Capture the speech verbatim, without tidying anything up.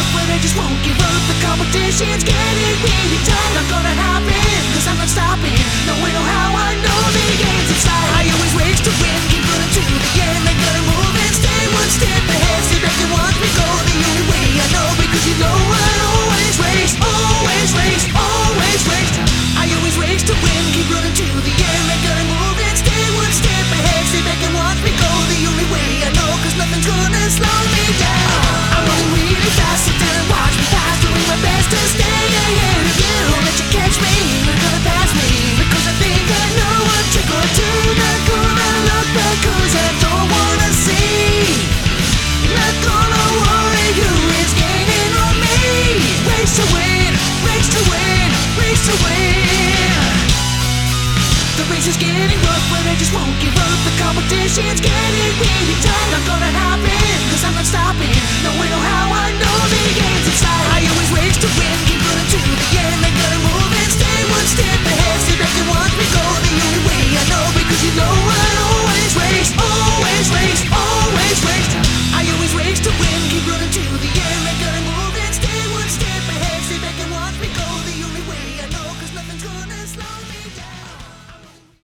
rough, but I just won't give up. The competition's getting really tough. Not gonna happen, cause I'm not stopping. No way, no how, I know the game's inside. I always race to win, keep running to the end. I gotta move and stay one step ahead. Stay back and watch me go the only way I know. Because you know I always race, always race, always race. I always race to win, keep running to the end. I gotta move and stay one step ahead. Stay back and watch me go the only way I know. Cause nothing's gonna slow me down. I'm running really fast, sit down and watch me pass. Doing my best to stay ahead of you. Don't let you catch me, you're gonna pass me. Because I think I know a trick or two. Not gonna look back cause I don't wanna see. Not gonna worry who is gaining on me. Race to win, race to win, race to win. The race is getting rough, but I just won't give up. The competition's getting really tough. Not gonna happen, cause I'm not stopping. No way, no how.